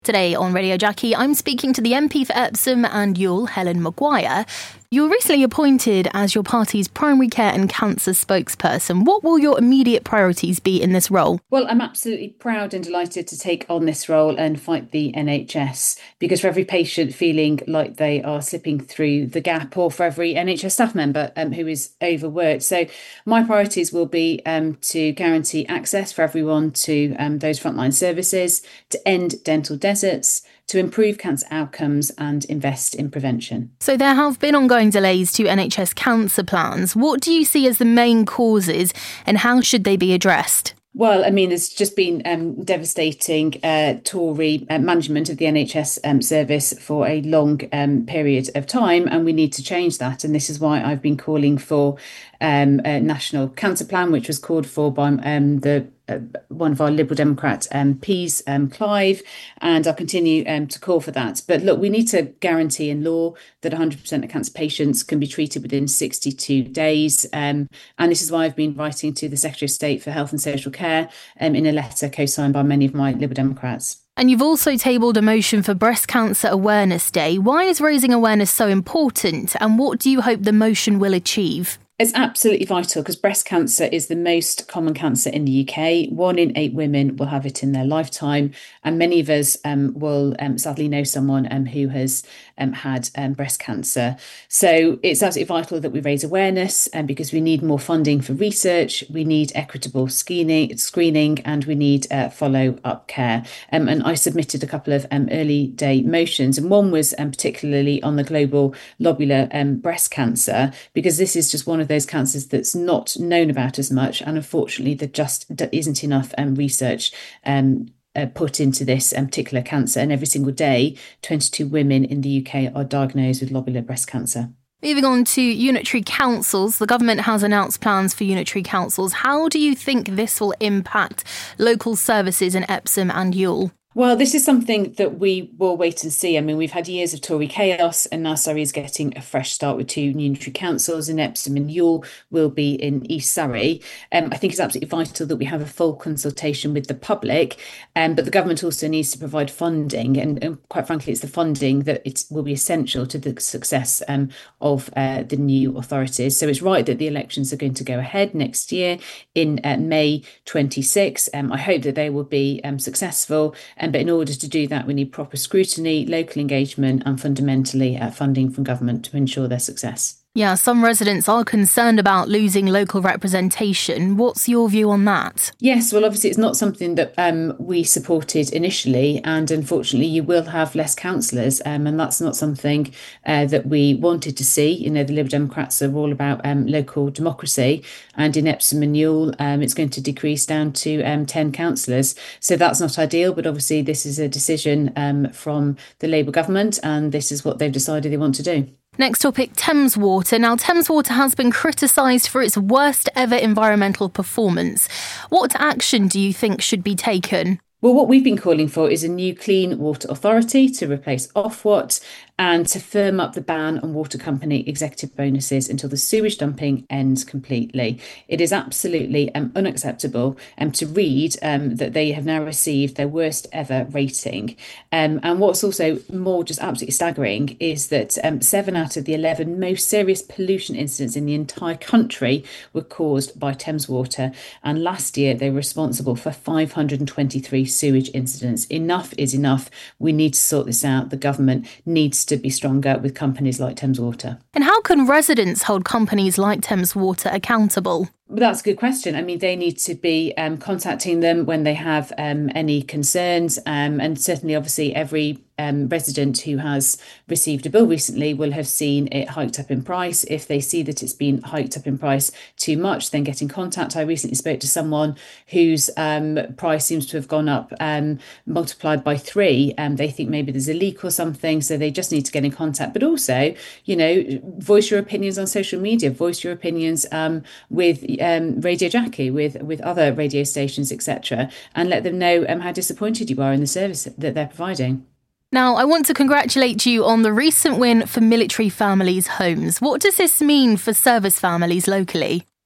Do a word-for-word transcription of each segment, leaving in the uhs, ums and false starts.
Today on Radio Jackie, I'm speaking to the M P for Epsom and Ewell, Helen Maguire. You were recently appointed as your party's primary care and cancer spokesperson. What will your immediate priorities be in this role? Well, I'm absolutely proud and delighted to take on this role and fight the N H S, because for every patient feeling like they are slipping through the gap, or for every N H S staff member um, who is overworked. So my priorities will be um, to guarantee access for everyone to um, those frontline services, to end dental deserts, to improve cancer outcomes and invest in prevention. So there have been ongoing delays to N H S cancer plans. What do you see as the main causes and how should they be addressed? Well, I mean, there's just been um, devastating uh, Tory uh, management of the N H S um, service for a long um, period of time, and we need to change that. And this is why I've been calling for um, a national cancer plan, which was called for by um, the uh, one of our Liberal Democrat M Ps, um, Clive, and I'll continue um, to call for that. But look, we need to guarantee in law that one hundred percent of cancer patients can be treated within sixty-two days. Um, and this is why I've been writing to the Secretary of State for Health and Social Care um, in a letter co-signed by many of my Liberal Democrats. And you've also tabled a motion for Breast Cancer Awareness Day. Why is raising awareness so important, and what do you hope the motion will achieve? It's absolutely vital because breast cancer is the most common cancer in the U K. One in eight women will have it in their lifetime, and many of us um, will um, sadly know someone um, who has um, had um, breast cancer. So it's absolutely vital that we raise awareness, um, because we need more funding for research, we need equitable screening, screening, and we need uh, follow-up care. Um, and I submitted a couple of um, early day motions, and one was um, particularly on the global lobular um, breast cancer, because this is just one of those cancers that's not known about as much, and unfortunately there just isn't enough um, research um, uh, put into this um, particular cancer, and every single day twenty-two women in the U K are diagnosed with lobular breast cancer. Moving on to unitary councils, the government has announced plans for unitary councils. How do you think this will impact local services in Epsom and Ewell? Well, this is something that we will wait and see. I mean, we've had years of Tory chaos, and now Surrey is getting a fresh start with two unitary councils in Epsom, and Ewell will be in East Surrey. Um, I think it's absolutely vital that we have a full consultation with the public, um, but the government also needs to provide funding, and, and quite frankly, it's the funding that it will be essential to the success um, of uh, the new authorities. So it's right that the elections are going to go ahead next year in uh, May twenty-sixth. Um, I hope that they will be um, successful. Um, but in order to do that, we need proper scrutiny, local engagement, and fundamentally uh, funding from government to ensure their success. Yeah, some residents are concerned about losing local representation. What's your view on that? Yes, well, obviously it's not something that um, we supported initially, and unfortunately you will have less councillors, um, and that's not something uh, that we wanted to see. You know, the Liberal Democrats are all about um, local democracy, and in Epsom and Ewell um, it's going to decrease down to um, ten councillors. So that's not ideal, but obviously this is a decision um, from the Labour government, and this is what they've decided they want to do. Next topic, Thames Water. Now, Thames Water has been criticised for its worst ever environmental performance. What action do you think should be taken? Well, what we've been calling for is a new Clean Water Authority to replace Ofwat, and to firm up the ban on water company executive bonuses until the sewage dumping ends completely. It is absolutely um, unacceptable um, to read um, that they have now received their worst ever rating. Um, and what's also more just absolutely staggering is that um, seven out of the eleven most serious pollution incidents in the entire country were caused by Thames Water. And last year they were responsible for five hundred twenty-three sewage incidents. Enough is enough. We need to sort this out. The government needs to be stronger with companies like Thames Water. And how can residents hold companies like Thames Water accountable? Well, that's a good question. I mean, they need to be um, contacting them when they have um, any concerns. Um, and certainly, obviously, every um, resident who has received a bill recently will have seen it hiked up in price. If they see that it's been hiked up in price too much, then get in contact. I recently spoke to someone whose um, price seems to have gone up um, multiplied by three. Um, they think maybe there's a leak or something, so they just need to get in contact. But also, you know, voice your opinions on social media, voice your opinions um, with Um, Radio Jackie, with with other radio stations, et cetera, and let them know um, how disappointed you are in the service that they're providing. Now, I want to congratulate you on the recent win for Military Families Homes. What does this mean for service families locally?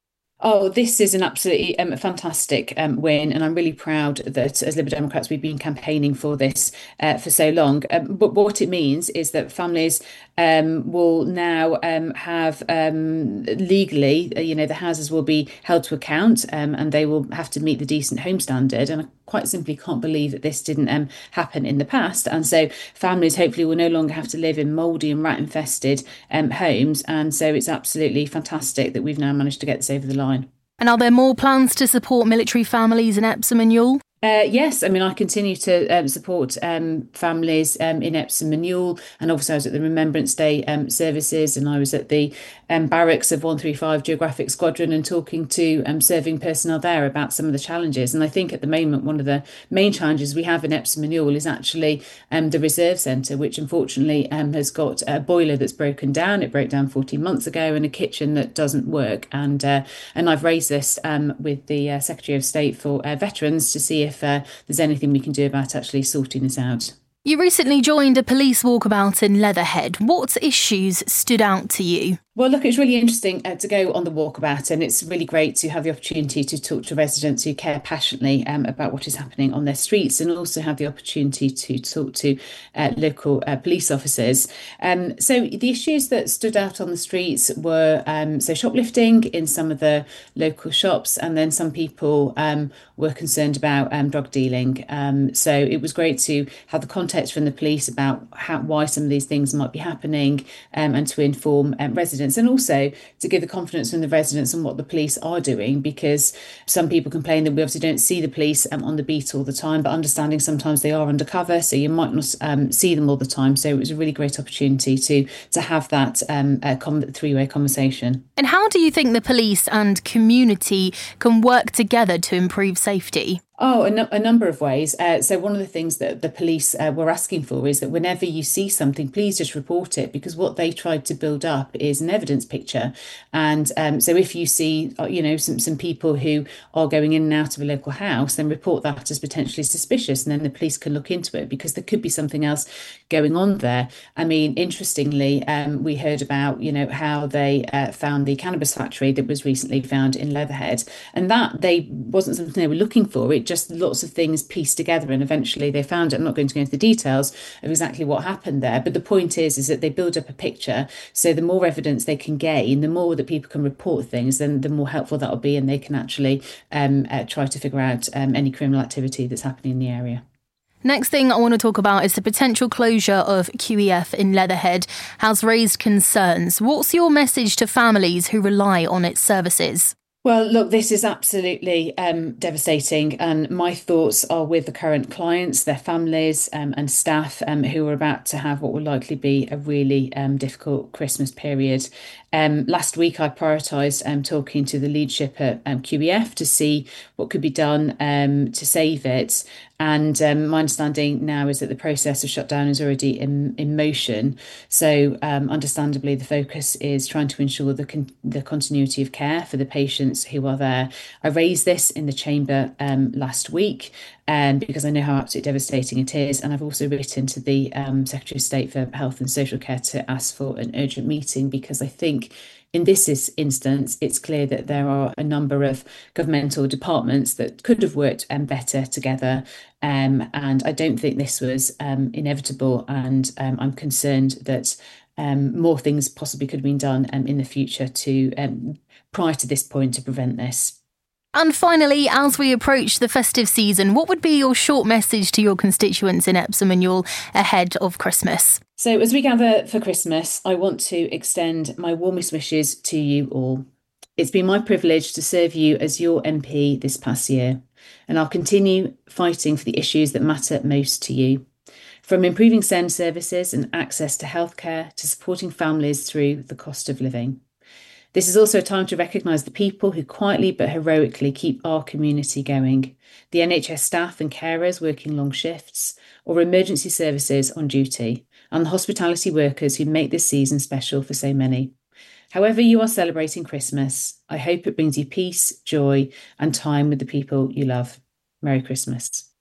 Oh, this is an absolutely um, fantastic um, win, and I'm really proud that as Liberal Democrats we've been campaigning for this uh, for so long. Um, but what it means is that families um, will now um, have um, legally, uh, you know, the houses will be held to account, um, and they will have to meet the decent home standard. And I quite simply can't believe that this didn't um, happen in the past. And so families hopefully will no longer have to live in mouldy and rat infested um, homes. And so it's absolutely fantastic that we've now managed to get this over the line. And are there more plans to support military families in Epsom and Ewell? Uh, yes, I mean, I continue to um, support um, families um, in Epsom and Ewell, and obviously I was at the Remembrance Day um, services, and I was at the um, barracks of one three five Geographic Squadron and talking to um, serving personnel there about some of the challenges. And I think at the moment, one of the main challenges we have in Epsom and Ewell is actually um, the Reserve Centre, which unfortunately um, has got a boiler that's broken down. It broke down fourteen months ago, and a kitchen that doesn't work. And uh, and I've raised this um, with the uh, Secretary of State for uh, Veterans to see if uh, there's anything we can do about actually sorting this out. You recently joined a police walkabout in Leatherhead. What issues stood out to you? Well, look, it's really interesting uh, to go on the walkabout, and it's really great to have the opportunity to talk to residents who care passionately um, about what is happening on their streets, and also have the opportunity to talk to uh, local uh, police officers. Um, so the issues that stood out on the streets were um, so shoplifting in some of the local shops, and then some people um, were concerned about um, drug dealing. Um, so it was great to have the context from the police about how, why some of these things might be happening, um, and to inform um, residents. And also to give the confidence from the residents on what the police are doing, because some people complain that we obviously don't see the police um, on the beat all the time, but understanding sometimes they are undercover, so you might not um, see them all the time. So it was a really great opportunity to to have that um, uh, three-way conversation. And how do you think the police and community can work together to improve safety? Oh, a, no- a number of ways. Uh, so one of the things that the police uh, were asking for is that whenever you see something, please just report it, because what they tried to build up is an evidence picture. And um, so if you see, uh, you know, some, some people who are going in and out of a local house, then report that as potentially suspicious, and then the police can look into it, because there could be something else going on there. I mean, interestingly, um, we heard about, you know, how they uh, found the cannabis factory that was recently found in Leatherhead, and that they wasn't something they were looking for. It just lots of things pieced together, and eventually they found it. I'm not going to go into the details of exactly what happened there, but the point is is that they build up a picture, so the more evidence they can gain, the more that people can report things, then the more helpful that will be, and they can actually um, uh, try to figure out um, any criminal activity that's happening in the area. Next thing I want to talk about is the potential closure of Q E F in Leatherhead has raised concerns. What's your message to families who rely on its services? Well, look, this is absolutely um, devastating, and my thoughts are with the current clients, their families, um, and staff um, who are about to have what will likely be a really um, difficult Christmas period. Um, last week, I prioritised um, talking to the leadership at um, Q E F to see what could be done um, to save it. And um, my understanding now is that the process of shutdown is already in, in motion. So um, understandably, the focus is trying to ensure the, con- the continuity of care for the patients who are there. I raised this in the chamber um, last week um, because I know how absolutely devastating it is. And I've also written to the um, Secretary of State for Health and Social Care to ask for an urgent meeting, because I think in this instance, it's clear that there are a number of governmental departments that could have worked um, better together. Um, and I don't think this was um, inevitable. And um, I'm concerned that um, more things possibly could have been done um, in the future to um, prior to this point to prevent this. And finally, as we approach the festive season, what would be your short message to your constituents in Epsom and Ewell ahead of Christmas? So as we gather for Christmas, I want to extend my warmest wishes to you all. It's been my privilege to serve you as your M P this past year, and I'll continue fighting for the issues that matter most to you. From improving S E N D services and access to healthcare to supporting families through the cost of living. This is also a time to recognise the people who quietly but heroically keep our community going. The N H S staff and carers working long shifts, or emergency services on duty, and the hospitality workers who make this season special for so many. However you are celebrating Christmas, I hope it brings you peace, joy, and time with the people you love. Merry Christmas.